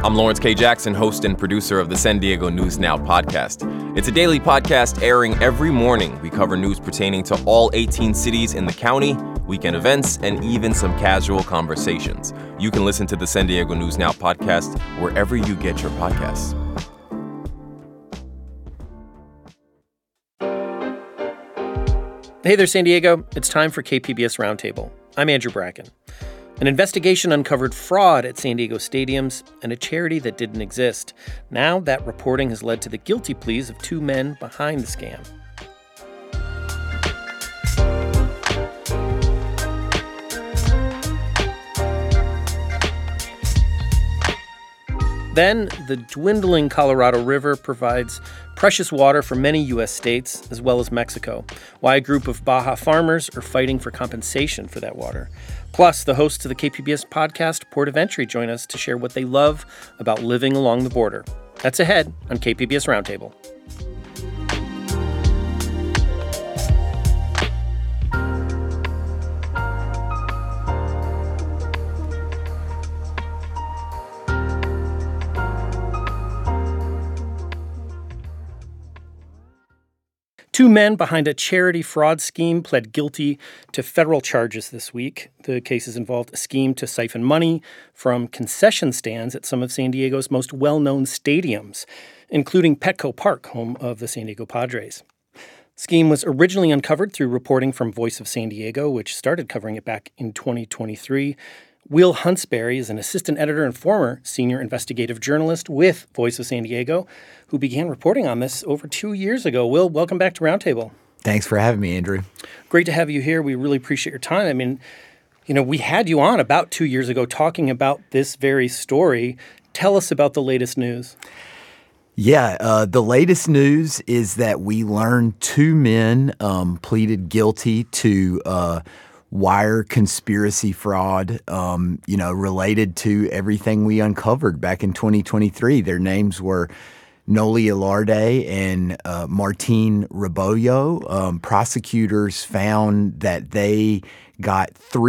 I'm Lawrence K. Jackson, host and producer of the San Diego News Now podcast. It's a daily podcast airing every morning. We cover news pertaining to all 18 cities in the county, weekend events, and even some casual conversations. You can listen to the San Diego News Now podcast wherever you get your podcasts. Hey there, San Diego. It's time for KPBS Roundtable. I'm Andrew Bracken. An investigation uncovered fraud at San Diego stadiums and a charity that didn't exist. Now that reporting has led to the guilty pleas of two men behind the scam. Then, the dwindling Colorado River provides precious water for many U.S. states, as well as Mexico. Why a group of Baja farmers are fighting for compensation for that water. Plus, the hosts of the KPBS podcast, Port of Entry, join us to share what they love about living along the border. That's ahead on KPBS Roundtable. Two men behind a charity fraud scheme pled guilty to federal charges this week. The cases involved a scheme to siphon money from concession stands at some of San Diego's most well-known stadiums, including Petco Park, home of the San Diego Padres. The scheme was originally uncovered through reporting from Voice of San Diego, which started covering it back in 2023. Will Huntsberry is an assistant editor and former senior investigative journalist with Voice of San Diego, who began reporting on this over 2 years ago. Will, welcome back to Roundtable. Thanks for having me, Andrew. Great to have you here. We really appreciate your time. I mean, we had you on about 2 years ago talking about this very story. Tell us about the latest news. Yeah, the latest news is that we learned two men pleaded guilty to wire conspiracy fraud, related to everything we uncovered back in 2023. Their names were Noli Ilarde and Martin Rebollo. Prosecutors found that they got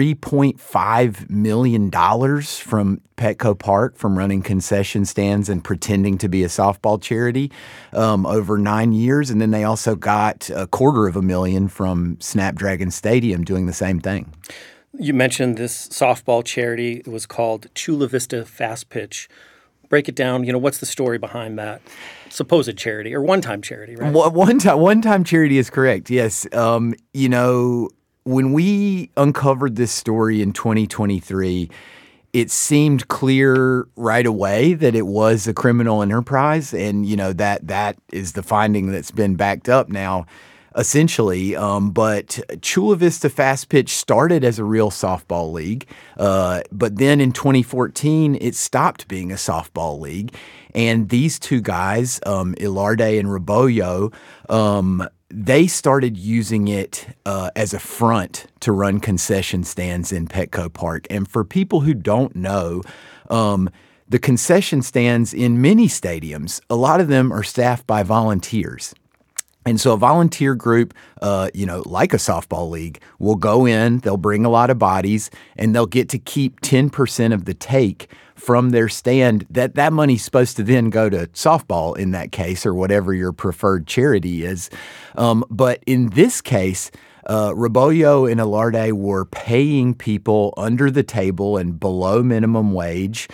$3.5 million from Petco Park from running concession stands and pretending to be a softball charity over 9 years. And then they also got $250,000 from Snapdragon Stadium doing the same thing. You mentioned this softball charity. It was called Chula Vista Fast Pitch. Break it down. What's the story behind that supposed charity or one-time charity, right? One-time charity is correct, yes. When we uncovered this story in 2023, it seemed clear right away that it was a criminal enterprise, and that is the finding that's been backed up now, essentially. But Chula Vista Fast Pitch started as a real softball league, but then in 2014 it stopped being a softball league, and these two guys, Ilarde and Rebollo, they started using it as a front to run concession stands in Petco Park. And for people who don't know, the concession stands in many stadiums, a lot of them are staffed by volunteers. And so a volunteer group, like a softball league, will go in, they'll bring a lot of bodies, and they'll get to keep 10% of the take from their stand. That money's supposed to then go to softball in that case, or whatever your preferred charity is. But in this case, Rebollo and Ilarde were paying people under the table and below minimum wage,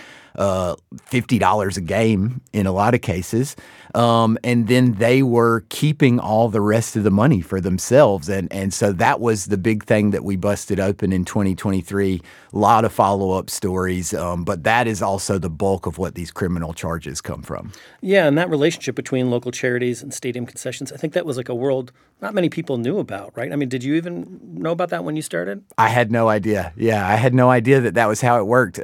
$50 a game in a lot of cases. And then they were keeping all the rest of the money for themselves. And so that was the big thing that we busted open in 2023. A lot of follow-up stories, but that is also the bulk of what these criminal charges come from. Yeah, and that relationship between local charities and stadium concessions, I think that was like a world not many people knew about, right? I mean, did you even know about that when you started? I had no idea. Yeah, I had no idea that was how it worked.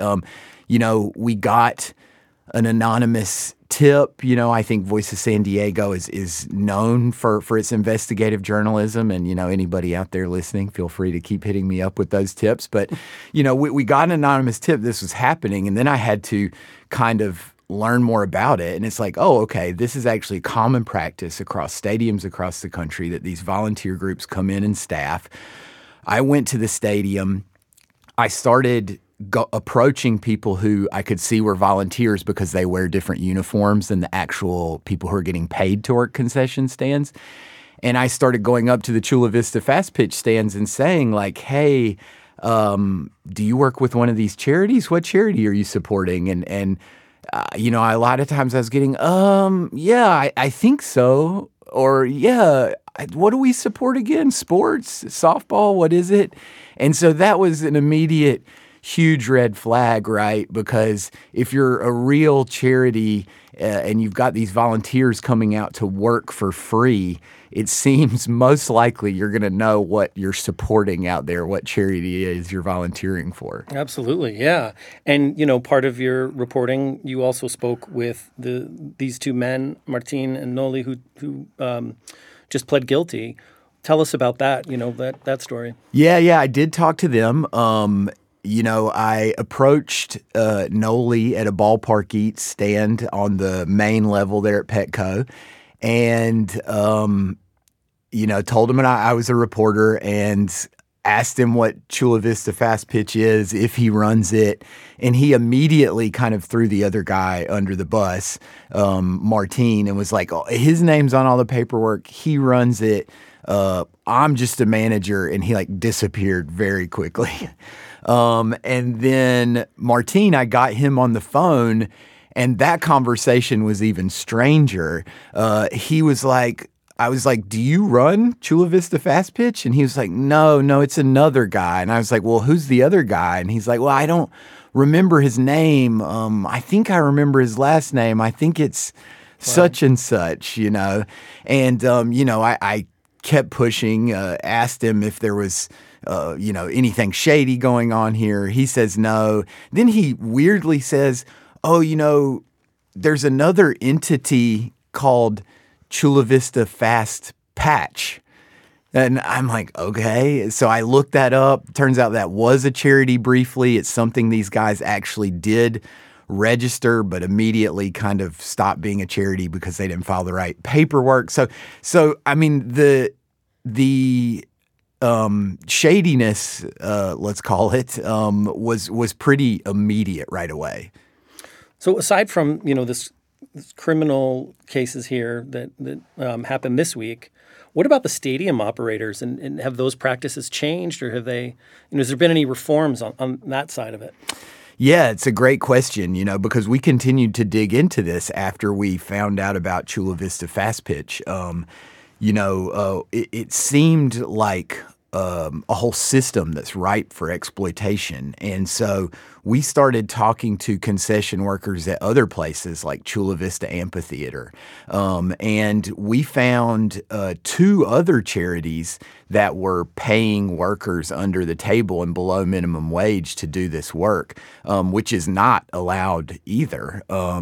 We got an anonymous tip. I think Voice of San Diego is known for its investigative journalism. And, anybody out there listening, feel free to keep hitting me up with those tips. But, we got an anonymous tip this was happening. And then I had to kind of learn more about it. And it's like, oh, okay, this is actually common practice across stadiums across the country that these volunteer groups come in and staff. I went to the stadium. I started approaching people who I could see were volunteers because they wear different uniforms than the actual people who are getting paid to work concession stands. And I started going up to the Chula Vista Fast Pitch stands and saying, like, hey, do you work with one of these charities? What charity are you supporting? And a lot of times I was getting, yeah, I think so. Or, yeah, what do we support again? Sports? Softball? What is it? And so that was an immediate huge red flag, right? Because if you're a real charity and you've got these volunteers coming out to work for free, it seems most likely you're going to know what you're supporting out there, what charity it is you're volunteering for. Absolutely, yeah. And, part of your reporting, you also spoke with these two men, Martin and Noli, who just pled guilty. Tell us about that, that story. Yeah, I did talk to them. I approached Noli at a Ballpark Eats stand on the main level there at Petco and, told him I was a reporter and asked him what Chula Vista Fast Pitch is, if he runs it. And he immediately kind of threw the other guy under the bus, Martin, and was like, oh, his name's on all the paperwork. He runs it. I'm just a manager. And he disappeared very quickly. And then Martin, I got him on the phone, and that conversation was even stranger. He was like, I was like, do you run Chula Vista Fast Pitch? And he was like, no, it's another guy. And I was like, well, who's the other guy? And he's like, well, I don't remember his name. I think I remember his last name. I think it's such and such, And, I kept pushing, asked him if there was anything shady going on here. He says no. Then he weirdly says, oh, there's another entity called Chula Vista Fast Patch. And I'm like, okay. So I looked that up. Turns out that was a charity briefly. It's something these guys actually did register, but immediately kind of stopped being a charity because they didn't file the right paperwork. So I mean, the shadiness, let's call it, was pretty immediate right away. So aside from this criminal cases here that happened this week, what about the stadium operators, and have those practices changed, or have they? Has there been any reforms on that side of it? Yeah, it's a great question, because we continued to dig into this after we found out about Chula Vista Fast Pitch. It seemed like a whole system that's ripe for exploitation. And so we started talking to concession workers at other places like Chula Vista Amphitheater. And we found two other charities that were paying workers under the table and below minimum wage to do this work, which is not allowed either.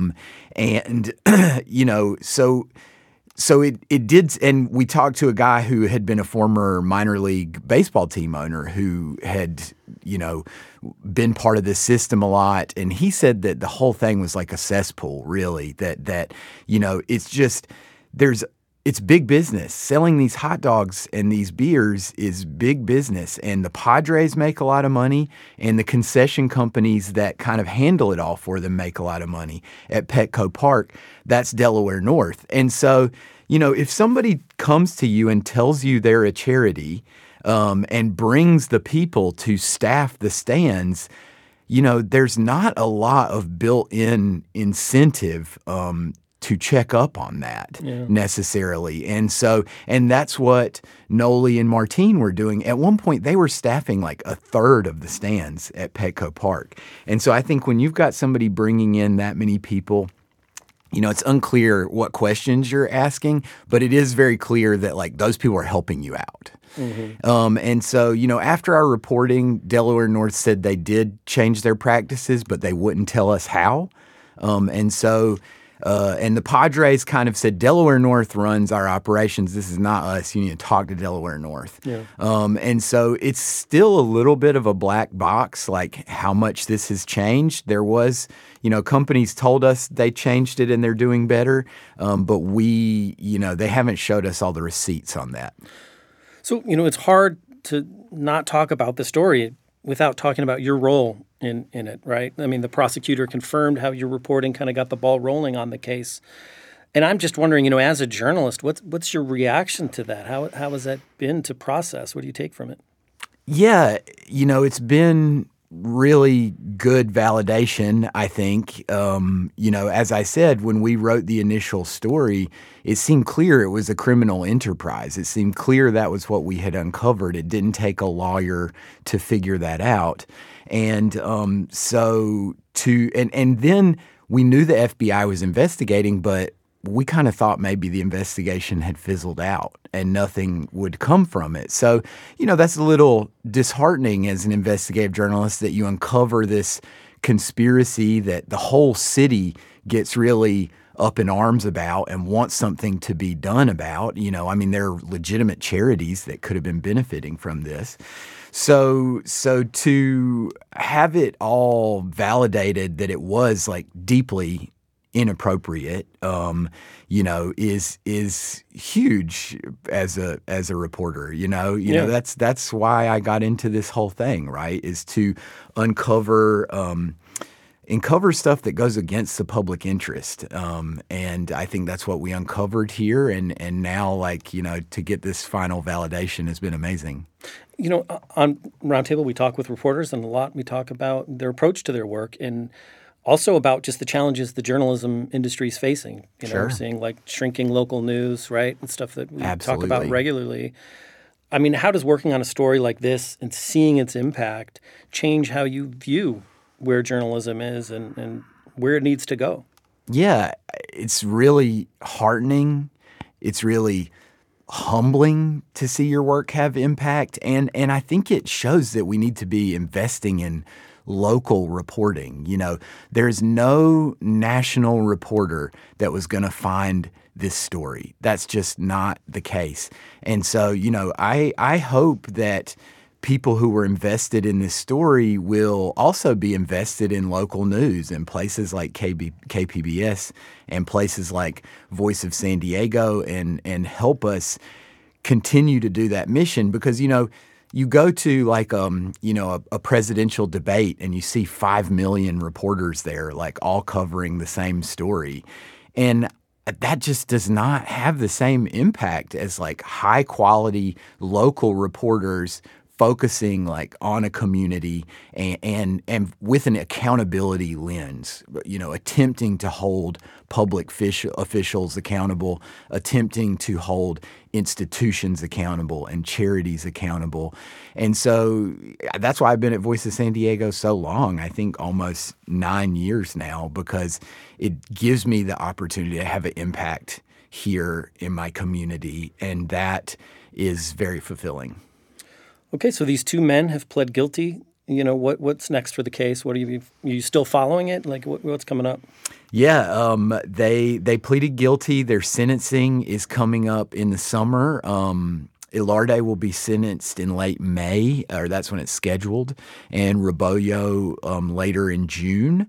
So it did, and we talked to a guy who had been a former minor league baseball team owner who had, been part of this system a lot, and he said that the whole thing was like a cesspool, really. That it's just it's big business. Selling these hot dogs and these beers is big business, and the Padres make a lot of money, and the concession companies that kind of handle it all for them make a lot of money. At Petco Park, that's Delaware North. And so, if somebody comes to you and tells you they're a charity and brings the people to staff the stands, there's not a lot of built-in incentive to check up on that necessarily. And that's what Noli and Martin were doing. At one point, they were staffing like a third of the stands at Petco Park. And so I think when you've got somebody bringing in that many people, it's unclear what questions you're asking, but it is very clear that those people are helping you out. Mm-hmm. And so, after our reporting, Delaware North said they did change their practices, but they wouldn't tell us how. And the Padres kind of said, Delaware North runs our operations. This is not us. You need to talk to Delaware North. Yeah. And so it's still a little bit of a black box, like how much this has changed. There was, companies told us they changed it and they're doing better. But they haven't showed us all the receipts on that. So, it's hard to not talk about the story. without talking about your role in it, right? I mean, the prosecutor confirmed how your reporting kind of got the ball rolling on the case. And I'm just wondering, as a journalist, what's your reaction to that? How has that been to process? What do you take from it? Yeah, it's been really good validation, I think. As I said, when we wrote the initial story, it seemed clear it was a criminal enterprise. It seemed clear that was what we had uncovered. It didn't take a lawyer to figure that out. And then we knew the FBI was investigating, but we kind of thought maybe the investigation had fizzled out and nothing would come from it. So, that's a little disheartening as an investigative journalist that you uncover this conspiracy that the whole city gets really up in arms about and wants something to be done about. There are legitimate charities that could have been benefiting from this. So to have it all validated that it was like deeply inappropriate, is huge as a reporter. That's why I got into this whole thing, right? Is to uncover stuff that goes against the public interest, and I think that's what we uncovered here. And now, to get this final validation has been amazing. On Roundtable, we talk with reporters, and a lot we talk about their approach to their work and also about just the challenges the journalism industry is facing. Sure. We're seeing shrinking local news, right, and stuff that we Absolutely. talk about regularly. I mean, how does working on a story like this and seeing its impact change how you view where journalism is and where it needs to go? Yeah, it's really heartening. It's really humbling to see your work have impact. And I think it shows that we need to be investing in local reporting. There's no national reporter that was going to find this story. That's just not the case. And so, I hope that people who were invested in this story will also be invested in local news in places like KPBS and places like Voice of San Diego and help us continue to do that mission because, you go to a presidential debate and you see 5 million reporters there, all covering the same story. And that just does not have the same impact as high quality local reporters focusing on a community and with an accountability lens, attempting to hold public officials accountable, attempting to hold institutions accountable and charities accountable. And so that's why I've been at Voice of San Diego so long, I think almost 9 years now, because it gives me the opportunity to have an impact here in my community, and that is very fulfilling. Okay, so these two men have pled guilty. What's next for the case? Are you still following it? What's coming up? Yeah, they pleaded guilty. Their sentencing is coming up in the summer. Ilarde will be sentenced in late May, or that's when it's scheduled, and Rebollo later in June.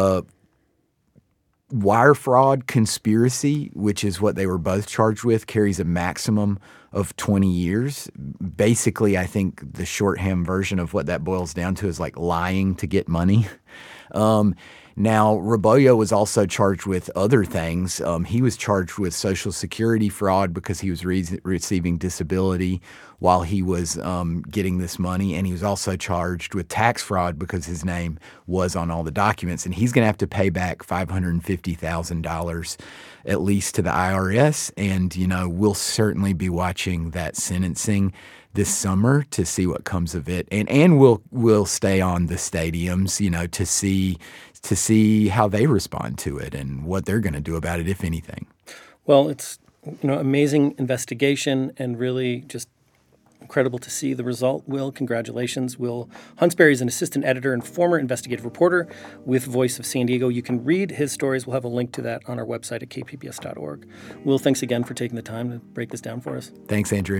Wire fraud conspiracy, which is what they were both charged with, carries a maximum of 20 years. Basically, I think the shorthand version of what that boils down to is lying to get money. Now, Rebollo was also charged with other things. He was charged with Social Security fraud because he was receiving disability while he was getting this money. And he was also charged with tax fraud because his name was on all the documents. And he's going to have to pay back $550,000 at least to the IRS. And, we'll certainly be watching that sentencing this summer to see what comes of it. And we'll stay on the stadiums, to see how they respond to it and what they're going to do about it, if anything. Well, it's amazing investigation and really just incredible to see the result. Will, congratulations. Will Huntsberry is an assistant editor and former investigative reporter with Voice of San Diego. You can read his stories. We'll have a link to that on our website at kpbs.org. Will, thanks again for taking the time to break this down for us. Thanks, Andrew.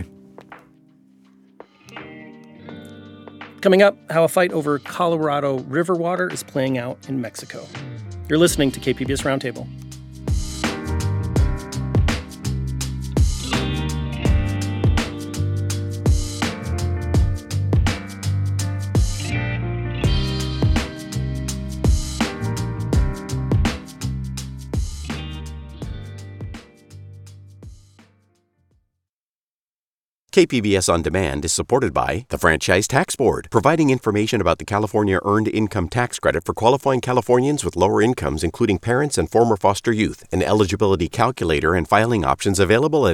Coming up, how a fight over Colorado river water is playing out in Mexico. You're listening to KPBS Roundtable. KPBS On Demand is supported by the Franchise Tax Board, providing information about the California Earned Income Tax Credit for qualifying Californians with lower incomes, including parents and former foster youth. An eligibility calculator and filing options available at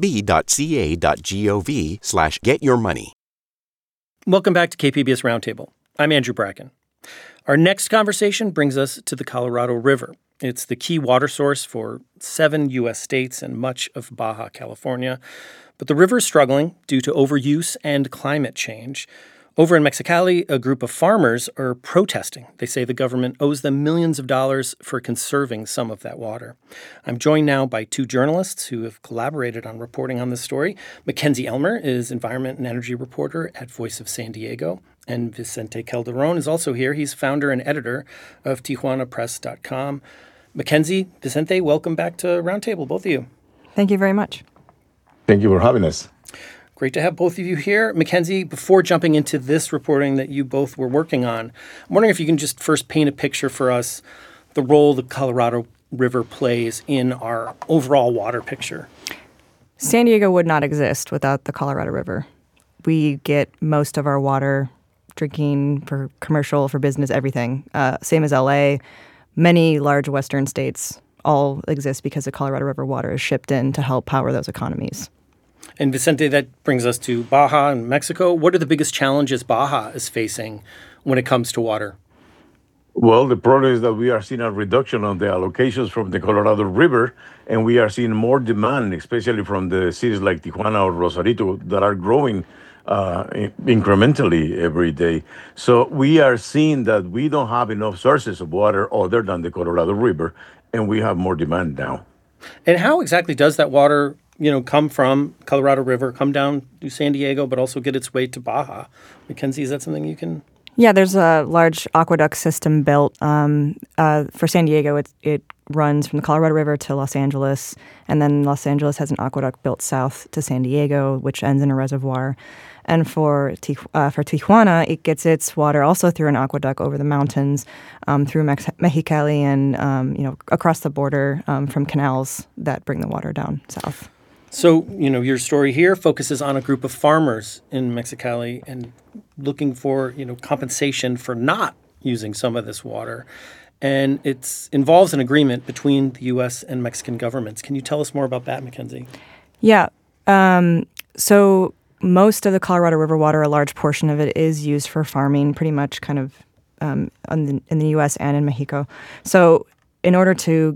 ftb.ca.gov/getyourmoney. Welcome back to KPBS Roundtable. I'm Andrew Bracken. Our next conversation brings us to the Colorado River. It's the key water source for 7 U.S. states and much of Baja California. But the river is struggling due to overuse and climate change. Over in Mexicali, a group of farmers are protesting. They say the government owes them millions of dollars for conserving some of that water. I'm joined now by 2 journalists who have collaborated on reporting on this story. Mackenzie Elmer is environment and energy reporter at Voice of San Diego. And Vicente Calderon is also here. He's founder and editor of TijuanaPress.com. Mackenzie, Vicente, welcome back to Roundtable, both of you. Thank you very much. Thank you for having us. Great to have both of you here. Mackenzie, before jumping into this reporting that you both were working on, I'm wondering if you can just first paint a picture for us, the role the Colorado River plays in our overall water picture. San Diego would not exist without the Colorado River. We get most of our water, drinking, for commercial, for business, everything. Same as LA. Many large western states all exist because the Colorado River water is shipped in to help power those economies. And Vicente, that brings us to Baja and Mexico. What are the biggest challenges Baja is facing when it comes to water? Well, the problem is that we are seeing a reduction of the allocations from the Colorado River, and we are seeing more demand, especially from the cities like Tijuana or Rosarito that are growing incrementally every day. So we are seeing that we don't have enough sources of water other than the Colorado River, and we have more demand now. And how exactly does that water, come from Colorado River, come down to San Diego, but also get its way to Baja? Mackenzie, is that something you can... Yeah, there's a large aqueduct system built. For San Diego, it runs from the Colorado River to Los Angeles, and then Los Angeles has an aqueduct built south to San Diego, which ends in a reservoir. And for Tijuana, it gets its water also through an aqueduct over the mountains, through Mexicali, and across the border from canals that bring the water down south. So, your story here focuses on a group of farmers in Mexicali and looking for, compensation for not using some of this water. And it involves an agreement between the U.S. and Mexican governments. Can you tell us more about that, Mackenzie? Yeah. So most of the Colorado River water, a large portion of it, is used for farming, pretty much kind of in the U.S. and in Mexico. So in order to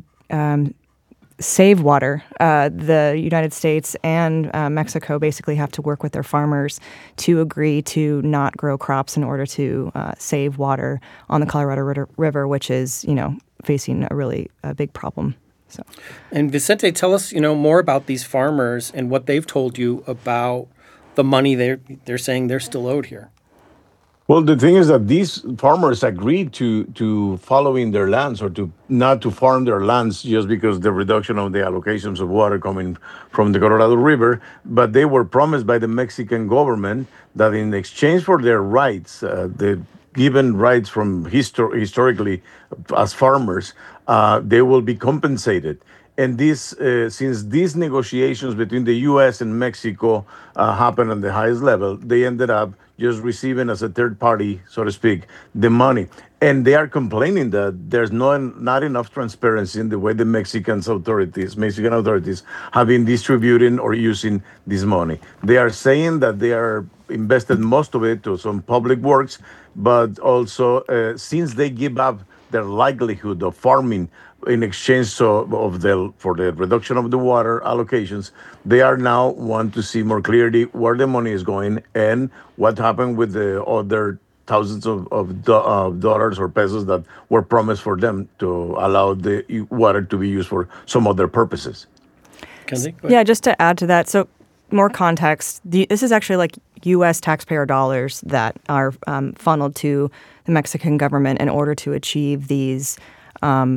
save water, the United States and Mexico basically have to work with their farmers to agree to not grow crops in order to save water on the Colorado River, which is, facing a really big problem. So, and Vicente, tell us, more about these farmers and what they've told you about the money they're saying they're still owed here. Well, the thing is that these farmers agreed to following their lands or to not to farm their lands just because the reduction of the allocations of water coming from the Colorado River, but they were promised by the Mexican government that in exchange for their rights, the given rights from historically as farmers, they will be compensated. And this, since these negotiations between the U.S. and Mexico happened on the highest level, they ended up just receiving as a third party, so to speak, the money. And they are complaining that there's not enough transparency in the way the Mexican authorities have been distributing or using this money. They are saying that they are invested most of it to some public works, but also since they give up their livelihood of farming in exchange for the reduction of the water allocations, they are now want to see more clearly where the money is going and what happened with the other thousands of dollars or pesos that were promised for them to allow the water to be used for some other purposes. Kenzie? Yeah, just to add to that, so more context, this is actually like U.S. taxpayer dollars that are funneled to the Mexican government in order to achieve these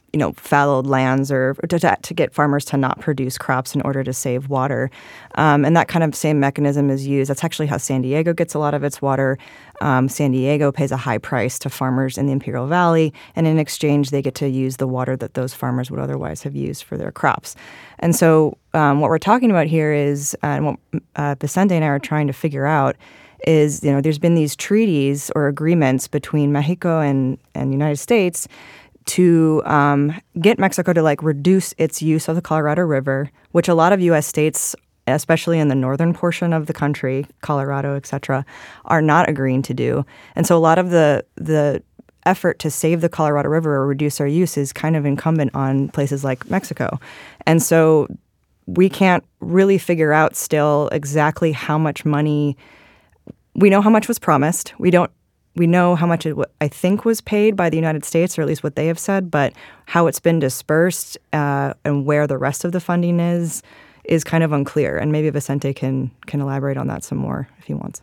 fallowed lands or to get farmers to not produce crops in order to save water. And that kind of same mechanism is used. That's actually how San Diego gets a lot of its water. San Diego pays a high price to farmers in the Imperial Valley, and in exchange, they get to use the water that those farmers would otherwise have used for their crops. And so what we're talking about here is, and what Vicente and I are trying to figure out is, there's been these treaties or agreements between Mexico and the United States to get Mexico to reduce its use of the Colorado River, which a lot of U.S. states, especially in the northern portion of the country, Colorado, et cetera, are not agreeing to do. And so a lot of the effort to save the Colorado River or reduce our use is kind of incumbent on places like Mexico. And so we can't really figure out still exactly how much money. We know how much was promised. We know how much I think was paid by the United States, or at least what they have said, but how it's been dispersed and where the rest of the funding is kind of unclear. And maybe Vicente can elaborate on that some more if he wants.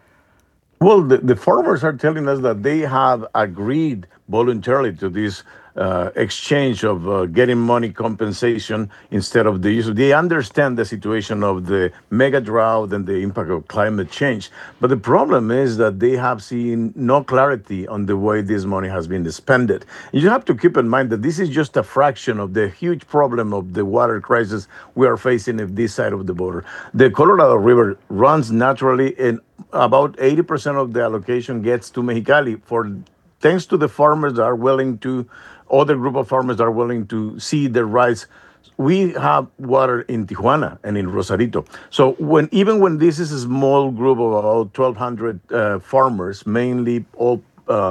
Well, the farmers are telling us that they have agreed voluntarily to this exchange of getting money compensation instead of the use. They understand the situation of the mega drought and the impact of climate change. But the problem is that they have seen no clarity on the way this money has been spent. You have to keep in mind that this is just a fraction of the huge problem of the water crisis we are facing at this side of the border. The Colorado River runs naturally, and about 80% of the allocation gets to Mexicali thanks to the farmers that are willing to, other group of farmers that are willing to see their rights. We have water in Tijuana and in Rosarito. So even when this is a small group of about 1,200 farmers, mainly all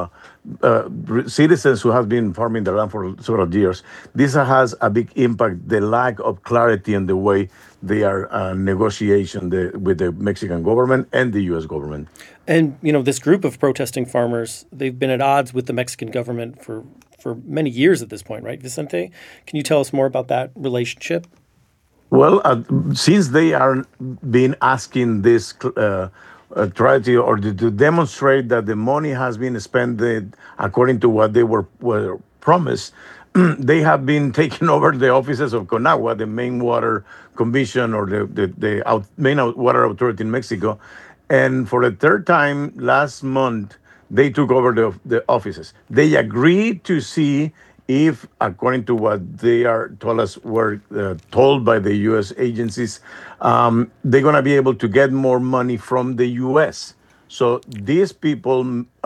citizens who have been farming the land for several years, this has a big impact, the lack of clarity in the way they are negotiation with the Mexican government and the U.S. government. And, this group of protesting farmers, they've been at odds with the Mexican government for many years at this point, right, Vicente? Can you tell us more about that relationship? Well, since they are been asking this try to demonstrate that the money has been spent according to what they were promised, they have been taking over the offices of CONAGUA, the main water commission or the main water authority in Mexico. And for the third time last month, they took over the offices. They agreed to see if, according to what they were told by the U.S. agencies, they're going to be able to get more money from the U.S. So these people,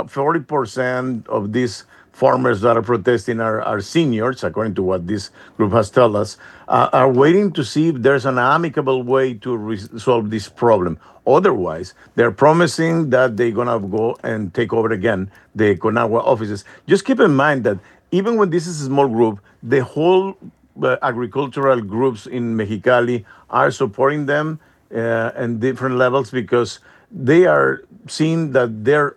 40% of these farmers that are protesting are seniors, according to what this group has told us, are waiting to see if there's an amicable way to resolve this problem. Otherwise, they're promising that they're going to go and take over again the CONAGUA offices. Just keep in mind that even when this is a small group, the whole agricultural groups in Mexicali are supporting them in different levels because they are seeing that their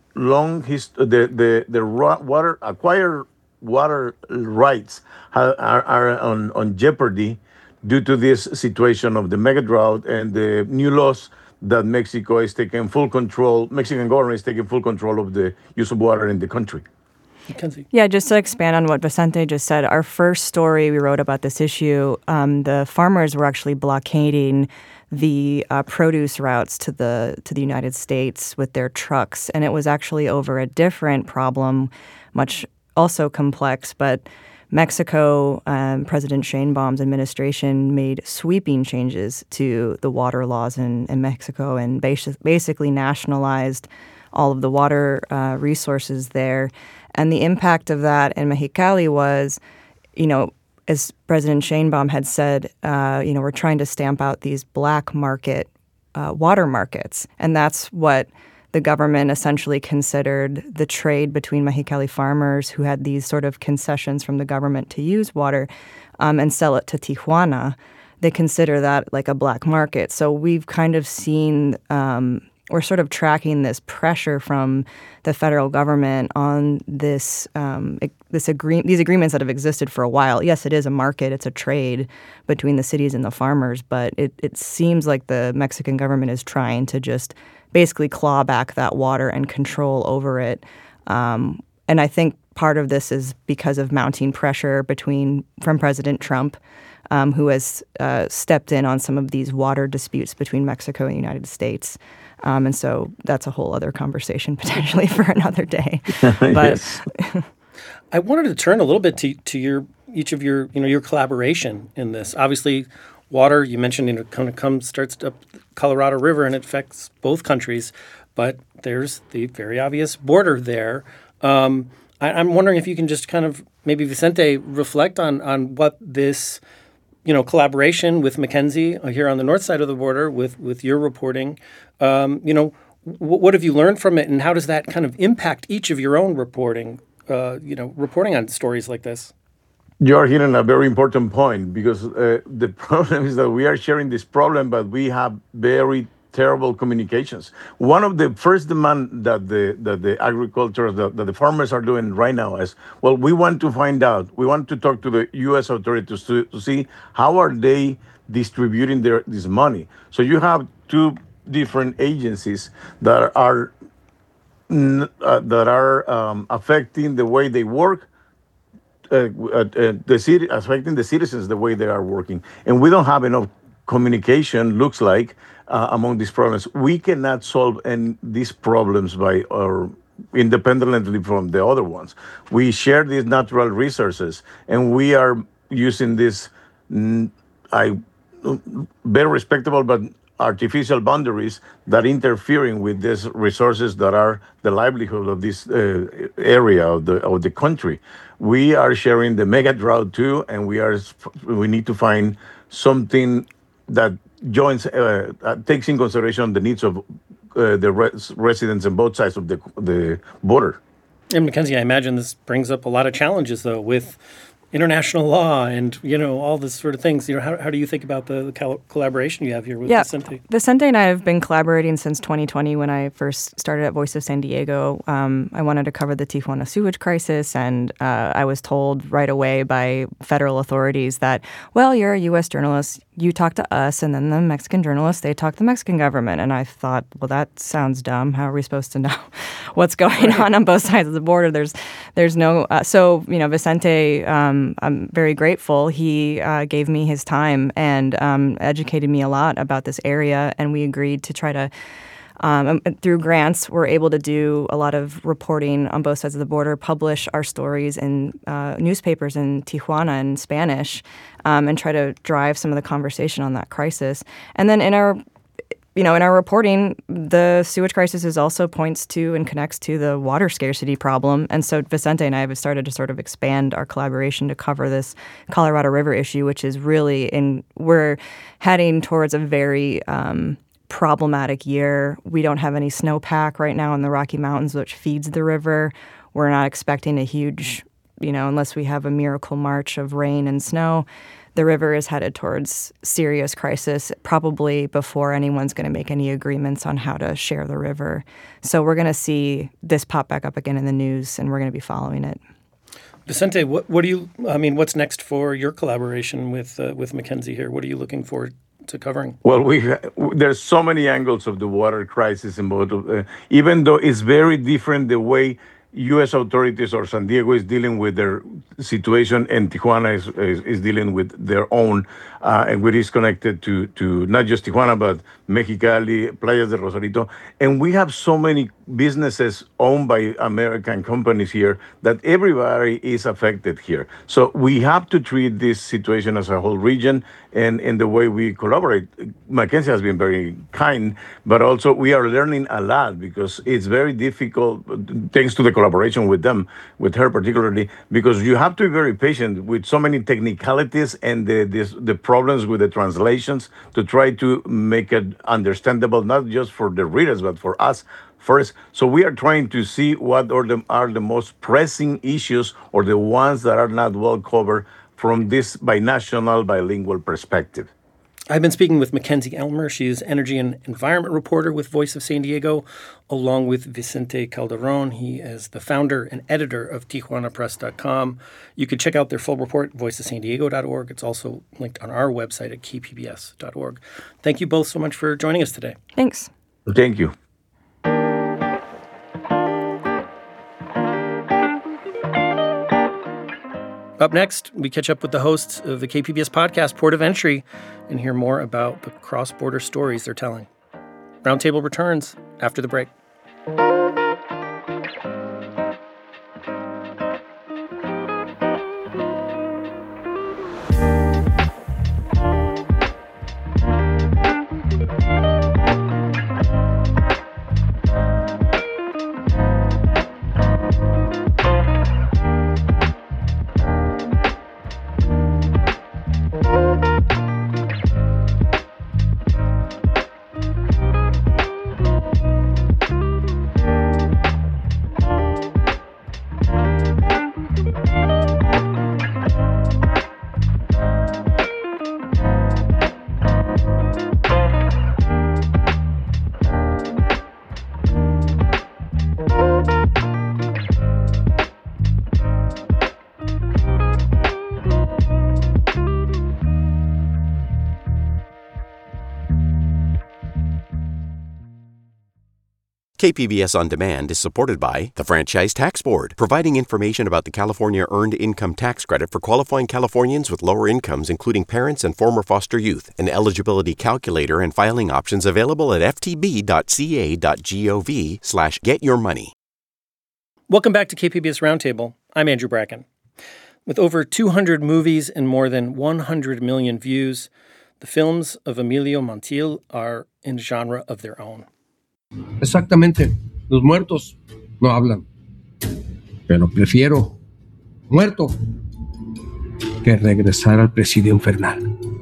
acquired water rights are on jeopardy due to this situation of the mega drought and the new laws that Mexico is taking full control. Mexican government is taking full control of the use of water in the country. Mackenzie. Yeah, just to expand on what Vicente just said, our first story we wrote about this issue, the farmers were actually blockading the produce routes to the United States with their trucks, and it was actually over a different problem, much also complex, but Mexico, President Sheinbaum's administration made sweeping changes to the water laws in Mexico and basically nationalized all of the water resources there. And the impact of that in Mexicali was, as President Sheinbaum had said, we're trying to stamp out these black market water markets. And that's what the government essentially considered the trade between Mexicali farmers who had these sort of concessions from the government to use water and sell it to Tijuana. They consider that like a black market. So we've kind of seen we're sort of tracking this pressure from the federal government on these agreements that have existed for a while. Yes, it is a market, it's a trade between the cities and the farmers, but it seems like the Mexican government is trying to just basically claw back that water and control over it. And I think part of this is because of mounting pressure from President Trump, who has stepped in on some of these water disputes between Mexico and the United States. And so that's a whole other conversation potentially for another day. But I wanted to turn a little bit to each of your collaboration in this. Obviously, water, you mentioned, starts up the Colorado River and it affects both countries, but there's the very obvious border there. I'm wondering if you can just kind of maybe, Vicente, reflect on what this collaboration with Mackenzie here on the north side of the border with your reporting, what have you learned from it, and how does that kind of impact each of your own reporting, reporting on stories like this? You are hitting a very important point, because the problem is that we are sharing this problem, but we have very terrible communications. One of the first demands that the agriculture, that the farmers are doing right now is, well, we want to find out, we want to talk to the U.S. authorities to see how are they distributing this money. So you have two different agencies that are affecting the way they work, affecting the citizens the way they are working, and we don't have enough communication. Looks like among these problems, we cannot solve these problems independently from the other ones. We share these natural resources, and we are using this very respectable but artificial boundaries that interfering with these resources that are the livelihood of this area of the country. We are sharing the mega drought too, and we need to find something that takes in consideration the needs of the residents on both sides of the border. And Mackenzie, I imagine this brings up a lot of challenges, though, with international law and, all this sort of things. How do you think about the collaboration you have here with Vicente? Vicente and I have been collaborating since 2020 when I first started at Voice of San Diego. I wanted to cover the Tijuana sewage crisis, and I was told right away by federal authorities that, well, you're a U.S. journalist, you talk to us, and then the Mexican journalists, they talk to the Mexican government. And I thought, well, that sounds dumb. How are we supposed to know what's going on both sides of the border? There's no so Vicente, I'm very grateful. He gave me his time and educated me a lot about this area, and we agreed to try to through grants, we're able to do a lot of reporting on both sides of the border, publish our stories in newspapers in Tijuana in Spanish, and try to drive some of the conversation on that crisis. And then in our reporting, the sewage crisis also points to and connects to the water scarcity problem. And so Vicente and I have started to sort of expand our collaboration to cover this Colorado River issue, which is really we're heading towards a very problematic year. We don't have any snowpack right now in the Rocky Mountains, which feeds the river. We're not expecting a huge, unless we have a miracle march of rain and snow. The river is headed towards serious crisis, probably before anyone's going to make any agreements on how to share the river. So we're going to see this pop back up again in the news, and we're going to be following it. Vicente, what's next for your collaboration with Mackenzie here? What are you looking forward to covering? Well, there's so many angles of the water crisis in both even though it's very different the way U.S. authorities or San Diego is dealing with their situation, and Tijuana is dealing with their own, and which is connected to not just Tijuana, but Mexicali, Playas de Rosarito. And we have so many businesses owned by American companies here that everybody is affected here. So we have to treat this situation as a whole region, and in the way we collaborate. Mackenzie has been very kind, but also we are learning a lot, because it's very difficult, thanks to the collaboration with her particularly, because you have to be very patient with so many technicalities and the problems with the translations to try to make it understandable, not just for the readers, but for us first. So we are trying to see what are the most pressing issues, or the ones that are not well covered from this binational, bilingual perspective. I've been speaking with Mackenzie Elmer. She is energy and environment reporter with Voice of San Diego, along with Vicente Calderon. He is the founder and editor of TijuanaPress.com. You can check out their full report at voiceofsandiego.org. It's also linked on our website at kpbs.org. Thank you both so much for joining us today. Thanks. Thank you. Up next, we catch up with the hosts of the KPBS podcast, Port of Entry, and hear more about the cross-border stories they're telling. Roundtable returns after the break. KPBS On Demand is supported by the Franchise Tax Board, providing information about the California Earned Income Tax Credit for qualifying Californians with lower incomes, including parents and former foster youth. An eligibility calculator and filing options available at ftb.ca.gov/getyourmoney. Welcome back to KPBS Roundtable. I'm Andrew Bracken. With over 200 movies and more than 100 million views, the films of Emilio Montiel are in a genre of their own. Exactamente. Los muertos no hablan. Pero prefiero muerto que regresar al presidio infernal.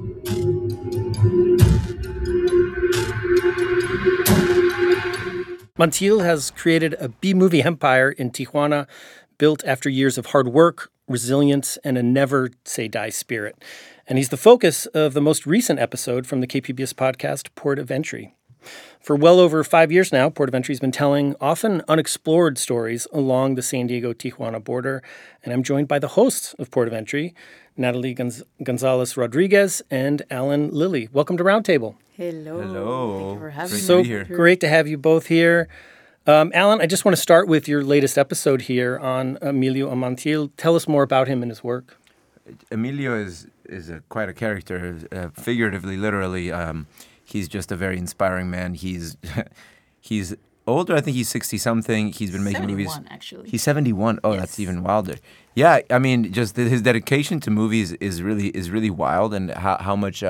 Montiel has created a B-movie empire in Tijuana, built after years of hard work, resilience, and a never-say-die spirit. And he's the focus of the most recent episode from the KPBS podcast, Port of Entry. For well over 5 years now, Port of Entry has been telling often unexplored stories along the San Diego-Tijuana border, and I'm joined by the hosts of Port of Entry, Natalie Gonzalez-Rodriguez and Alan Lilly. Welcome to Roundtable. Hello. Hello. Thank you for having me. So great to have you both here. Alan, I just want to start with your latest episode here on Emilio Montiel. Tell us more about him and his work. Emilio is quite a character, figuratively, literally. He's just a very inspiring man. He's older. I think he's 60-something. He's been making movies. 71, actually. He's 71. Oh, Yes. That's even wilder. Yeah, I mean, just his dedication to movies is really wild, and how much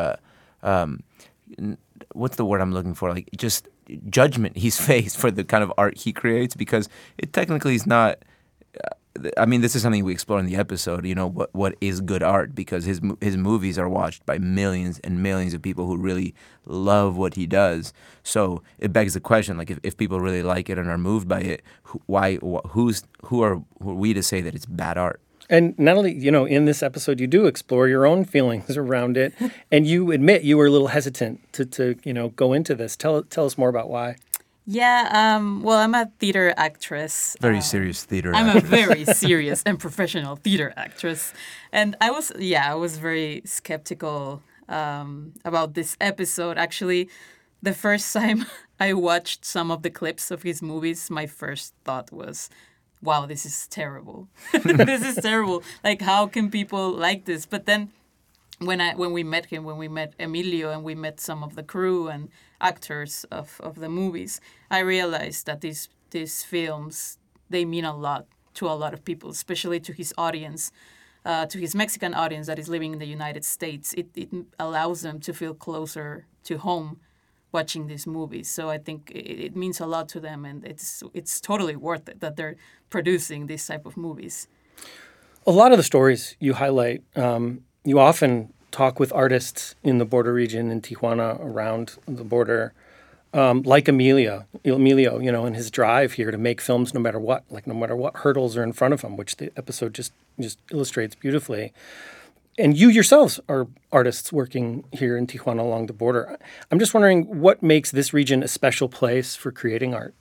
what's the word I'm looking for? Like, just judgment he's faced for the kind of art he creates, because it technically is not. I mean, this is something we explore in the episode. You know, what is good art? Because his movies are watched by millions and millions of people who really love what he does. So it begs the question: like, if people really like it and are moved by it, who are we to say that it's bad art? And not only, in this episode, you do explore your own feelings around it, and you admit you were a little hesitant to go into this. Tell us more about why. Yeah, well, I'm a theater actress. Very serious theater. I'm a very serious and professional theater actress. And I was very skeptical about this episode. Actually, the first time I watched some of the clips of his movies, my first thought was, wow, this is terrible. This is terrible. Like, how can people like this? But then when we met him, when we met Emilio and we met some of the crew and actors of the movies, I realized that these films, they mean a lot to a lot of people, especially to his audience, to his Mexican audience that is living in the United States. It allows them to feel closer to home watching these movies. So I think it means a lot to them, and it's totally worth it that they're producing these type of movies. A lot of the stories you highlight, you often talk with artists in the border region in Tijuana, around the border, like Emilio, and his drive here to make films no matter what hurdles are in front of him, which the episode just illustrates beautifully. And you yourselves are artists working here in Tijuana along the border. I'm just wondering what makes this region a special place for creating art.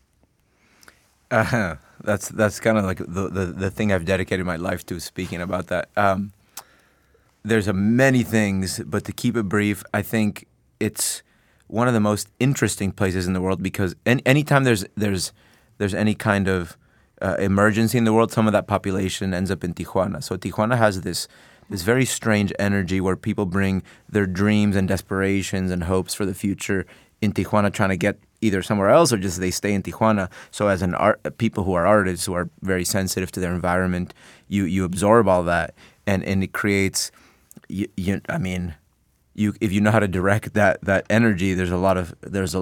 That's kind of like the thing I've dedicated my life to, speaking about that. There's many things, but to keep it brief, I think it's one of the most interesting places in the world, because anytime there's any kind of emergency in the world, some of that population ends up in Tijuana. So Tijuana has this very strange energy where people bring their dreams and desperations and hopes for the future in Tijuana, trying to get either somewhere else or just they stay in Tijuana. So as people who are artists, who are very sensitive to their environment, you absorb all that, and it creates. If you know how to direct that energy, it has a lot of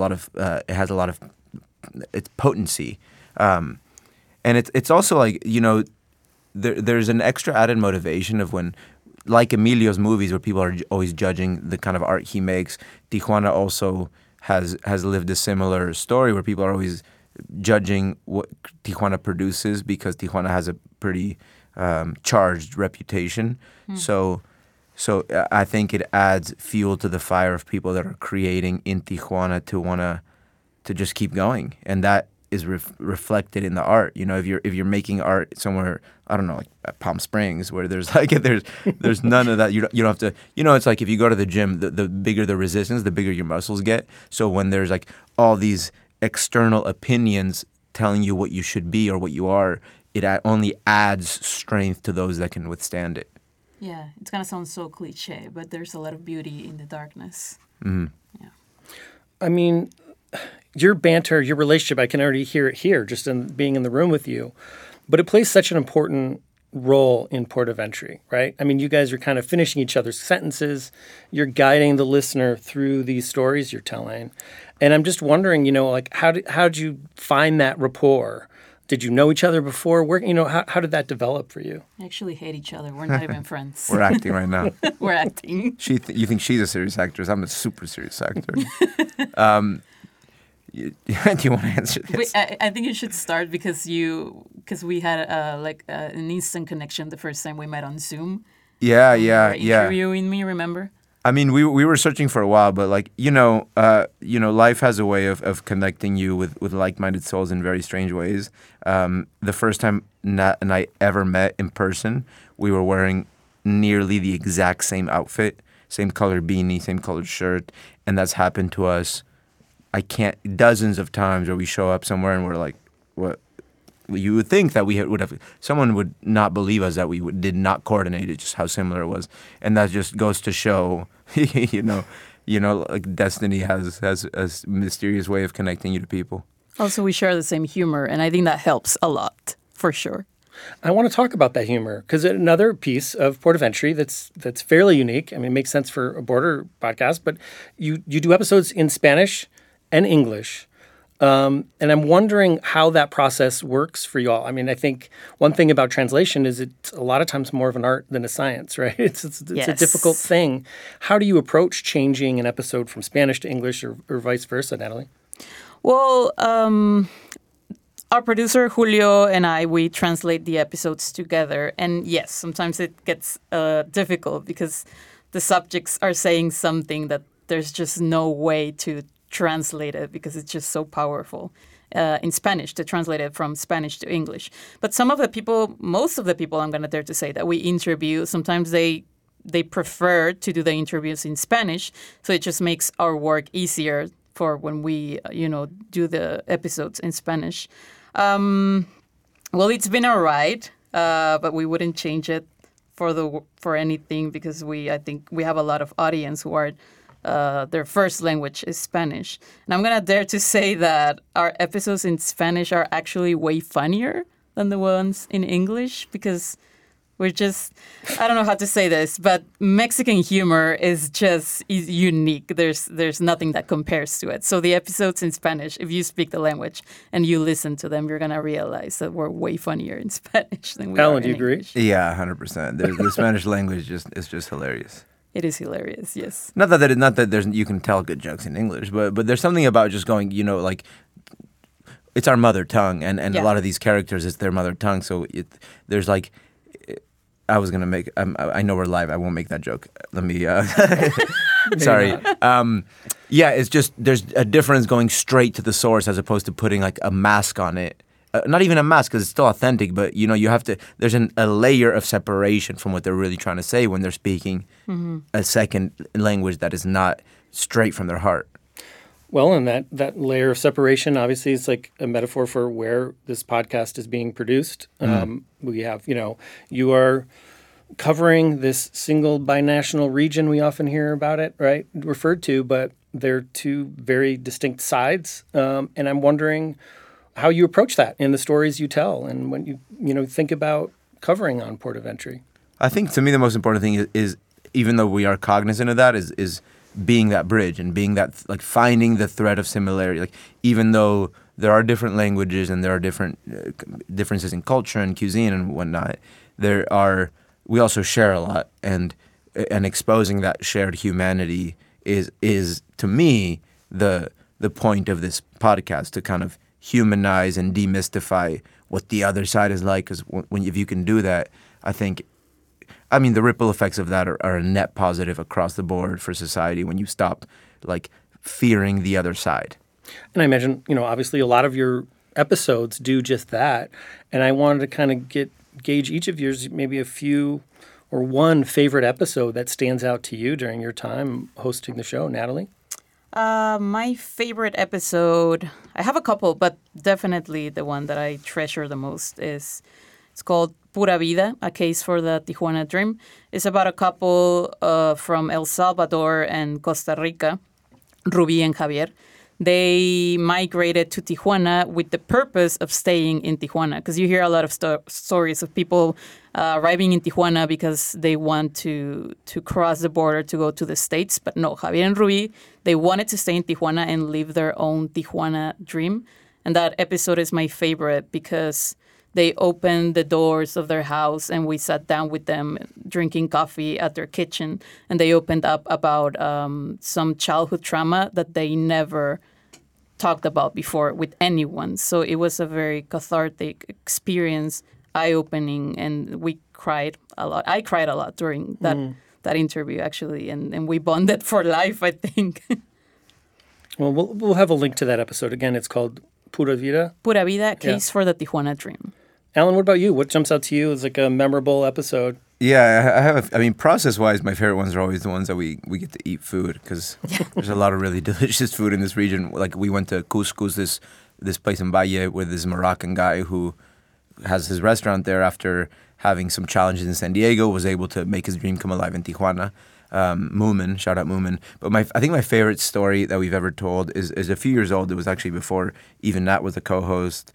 it's potency, and it's also like, there's an extra added motivation of when, like Emilio's movies, where people are always judging the kind of art he makes. Tijuana also has lived a similar story where people are always judging what Tijuana produces because Tijuana has a pretty charged reputation. So I think it adds fuel to the fire of people that are creating in Tijuana to just keep going, and that is reflected in the art. If you're making art somewhere, I don't know, like at Palm Springs, where there's none of that. You don't have to. It's like if you go to the gym, the bigger the resistance, the bigger your muscles get. So when there's like all these external opinions telling you what you should be or what you are, it only adds strength to those that can withstand it. Yeah, it's gonna sound so cliche, but there's a lot of beauty in the darkness. Mm-hmm. Yeah. I mean, your banter, your relationship, I can already hear it here just in being in the room with you. But it plays such an important role in Port of Entry, right? I mean, you guys are kind of finishing each other's sentences. You're guiding the listener through these stories you're telling. And I'm just wondering, how did you find that rapport? Did you know each other before? How did that develop for you? We actually hate each other. We're not even friends. We're acting right now. We're acting. You think she's a serious actress? I'm a super serious actor. Do you want to answer this? I think you should start because we had an instant connection the first time we met on Zoom. Yeah. Interviewing me, remember? I mean, we were searching for a while, but life has a way of connecting you with like-minded souls in very strange ways. The first time Nat and I ever met in person, we were wearing nearly the exact same outfit, same color beanie, same colored shirt, and that's happened to us. Dozens of times where we show up somewhere and we're like, what? You would think that someone would not believe us that we did not coordinate it, just how similar it was. And that just goes to show, like destiny has a mysterious way of connecting you to people. Also, we share the same humor, and I think that helps a lot, for sure. I want to talk about that humor because another piece of Port of Entry that's fairly unique. I mean, it makes sense for a border podcast, but you do episodes in Spanish and English. And I'm wondering how that process works for you all. I mean, I think one thing about translation is it's a lot of times more of an art than a science, right? It's a difficult thing. How do you approach changing an episode from Spanish to English or vice versa, Natalie? Well, our producer, Julio, and we translate the episodes together. And yes, sometimes it gets difficult because the subjects are saying something that there's just no way to translate it because it's just so powerful in Spanish, to translate it from Spanish to English. But most of the people, I'm going to dare to say, that we interview, sometimes they prefer to do the interviews in Spanish, so it just makes our work easier for when we, do the episodes in Spanish. Well, it's been a ride, but we wouldn't change it for anything because I think we have a lot of audience who are their first language is Spanish. And I'm going to dare to say that our episodes in Spanish are actually way funnier than the ones in English because we're just, I don't know how to say this, but Mexican humor is unique. There's nothing that compares to it. So the episodes in Spanish, if you speak the language and you listen to them, you're going to realize that we're way funnier in Spanish than we are in Alan, do you agree? English. Yeah, 100%. The Spanish language is just hilarious. It is hilarious, yes. Not that you can tell good jokes in English, but there's something about just going, like it's our mother tongue, and a lot of these characters, it's their mother tongue. So there's like, I was gonna make. I know we're live. I won't make that joke. Let me. Sorry. It's just there's a difference going straight to the source as opposed to putting like a mask on it. Not even a mask because it's still authentic, but you have to. There's a layer of separation from what they're really trying to say when they're speaking a second language that is not straight from their heart. Well, and that layer of separation, obviously, is like a metaphor for where this podcast is being produced. We have, you are covering this single binational region. We often hear about it, right, referred to, but they're two very distinct sides. And I'm wondering how you approach that in the stories you tell and when you think about covering on Port of Entry. I think to me the most important thing is even though we are cognizant of that, is being that bridge and being that, like, finding the thread of similarity. Like, even though there are different languages and there are different differences in culture and cuisine and whatnot, we also share a lot, and exposing that shared humanity is to me the point of this podcast, to kind of humanize and demystify what the other side is like. Because if you can do that, the ripple effects of that are a net positive across the board for society when you stop, like, fearing the other side. And I imagine, obviously a lot of your episodes do just that. And I wanted to kind of gauge each of yours, maybe a few or one favorite episode that stands out to you during your time hosting the show. Natalie? My favorite episode, I have a couple, but definitely the one that I treasure the most it's called Pura Vida, a case for the Tijuana Dream. It's about a couple from El Salvador and Costa Rica, Ruby and Javier. They migrated to Tijuana with the purpose of staying in Tijuana, because you hear a lot of stories of people arriving in Tijuana because they want to cross the border to go to the States. But no, Javier and Ruby, they wanted to stay in Tijuana and live their own Tijuana dream. And that episode is my favorite because they opened the doors of their house and we sat down with them drinking coffee at their kitchen. And they opened up about some childhood trauma that they never talked about before with anyone. So it was a very cathartic experience, eye-opening, and we cried a lot. I cried a lot during that interview, actually, and we bonded for life, I think. Well, we'll have a link to that episode. Again, it's called Pura Vida. Pura Vida, Case for the Tijuana Dream. Alan, what about you? What jumps out to you as like a memorable episode? Yeah, I have. Process-wise, my favorite ones are always the ones that we get to eat food, because there's a lot of really delicious food in this region. Like, we went to Cuscus, this place in Valle, with this Moroccan guy who has his restaurant there after having some challenges in San Diego, was able to make his dream come alive in Tijuana. Moomin, shout out Moomin. But I think my favorite story that we've ever told is a few years old. It was actually before even Nat was a co-host.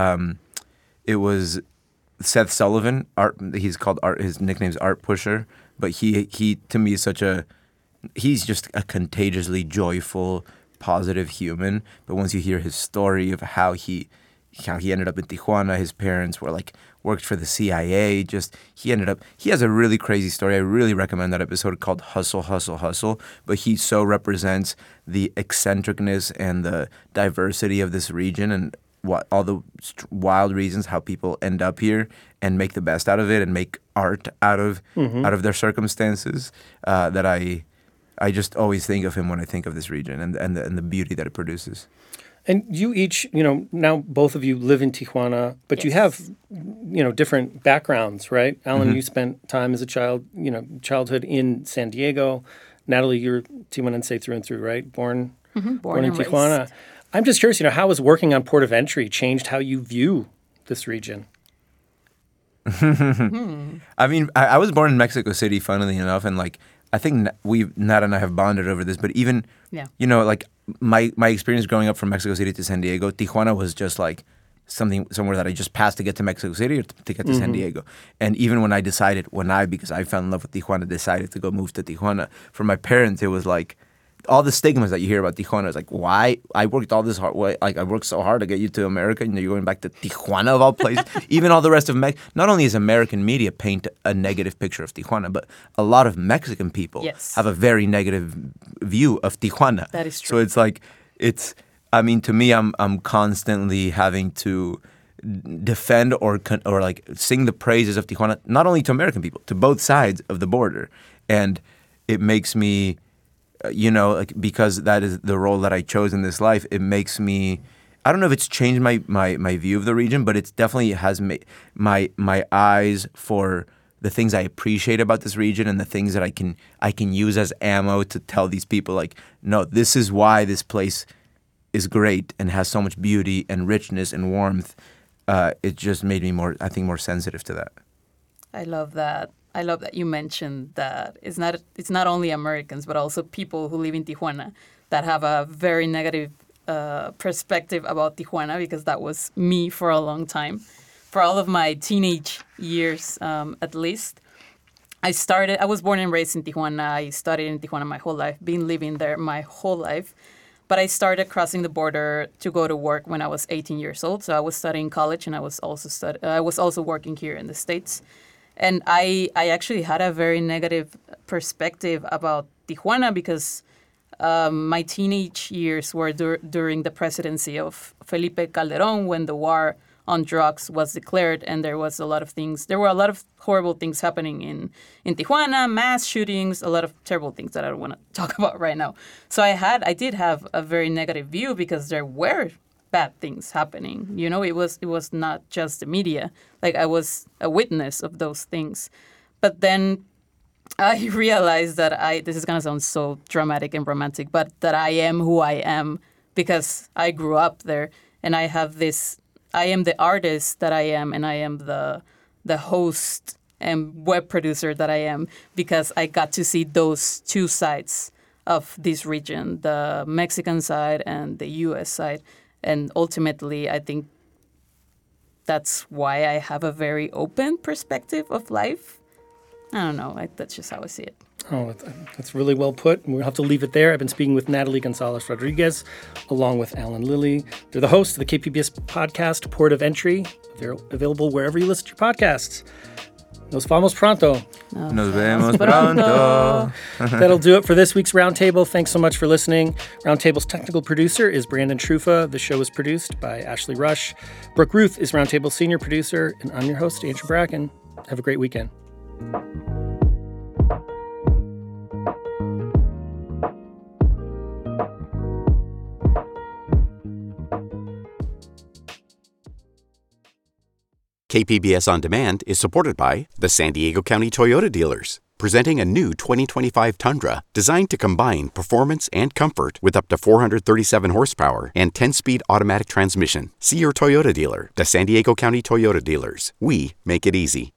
It was Seth Sullivan. He's called Art. His nickname's Art Pusher. But he to me is he's just a contagiously joyful, positive human. But once you hear his story of how he ended up in Tijuana, his parents worked for the CIA. He has a really crazy story. I really recommend that episode called Hustle, Hustle, Hustle. But he so represents the eccentricness and the diversity of this region, and all the wild reasons how people end up here and make the best out of it and make art out of their circumstances. That I just always think of him when I think of this region and the beauty that it produces. And you each, now both of you live in Tijuana, but you have, different backgrounds, right? Alan, you spent time as a child, childhood in San Diego. Natalie, you're Tijuanense through and through, right? Born in Tijuana. Raised. I'm just curious, how has working on Port of Entry changed how you view this region? I was born in Mexico City, funnily enough, and I think Nat and I have bonded over this, but even, my experience growing up from Mexico City to San Diego, Tijuana was just somewhere that I just passed to get to Mexico City or to get to San Diego. And even when I decided, because I fell in love with Tijuana, decided to go move to Tijuana, for my parents, it was all the stigmas that you hear about Tijuana is why I worked all this hard, I worked so hard to get you to America, and you're going back to Tijuana of all places. Even all the rest of not only does American media paint a negative picture of Tijuana, but a lot of Mexican people have a very negative view of Tijuana. That is true. So to me, I'm constantly having to defend or sing the praises of Tijuana, not only to American people, to both sides of the border, and it makes me. Because that is the role that I chose in this life, it makes me, I don't know if it's changed my view of the region, but it definitely has made my eyes for the things I appreciate about this region and the things that I can use as ammo to tell these people, no, this is why this place is great and has so much beauty and richness and warmth, it just made me more sensitive to that. I love that. I love that you mentioned that it's not only Americans, but also people who live in Tijuana that have a very negative perspective about Tijuana, because that was me for a long time. For all of my teenage years, at least. I was born and raised in Tijuana. I studied in Tijuana my whole life, been living there my whole life. But I started crossing the border to go to work when I was 18 years old. So I was studying college, and I was also working here in the States. And I actually had a very negative perspective about Tijuana because my teenage years were during the presidency of Felipe Calderón, when the war on drugs was declared, and there were a lot of horrible things happening in Tijuana, mass shootings, a lot of terrible things that I don't want to talk about right now. So I did have a very negative view because there were bad things happening. You know, it was not just the media. Like, I was a witness of those things. But then I realized that this is going to sound so dramatic and romantic, but that I am who I am because I grew up there, and I am the artist that I am, and I am the host and web producer that I am because I got to see those two sides of this region, the Mexican side and the U.S. side. And ultimately, I think that's why I have a very open perspective of life. I don't know. That's just how I see it. Oh, that's really well put. We'll have to leave it there. I've been speaking with Natalie Gonzalez Rodriguez, along with Alan Lilly. They're the hosts of the KPBS podcast, Port of Entry. They're available wherever you listen to your podcasts. Nos vamos pronto. Nos vemos pronto. That'll do it for this week's Roundtable. Thanks so much for listening. Roundtable's technical producer is Brandon Trufa. The show is produced by Ashley Rush. Brooke Ruth is Roundtable's senior producer, and I'm your host, Andrew Bracken. Have a great weekend. KPBS On Demand is supported by the San Diego County Toyota dealers, presenting a new 2025 Tundra designed to combine performance and comfort with up to 437 horsepower and 10-speed automatic transmission. See your Toyota dealer. The San Diego County Toyota dealers. We make it easy.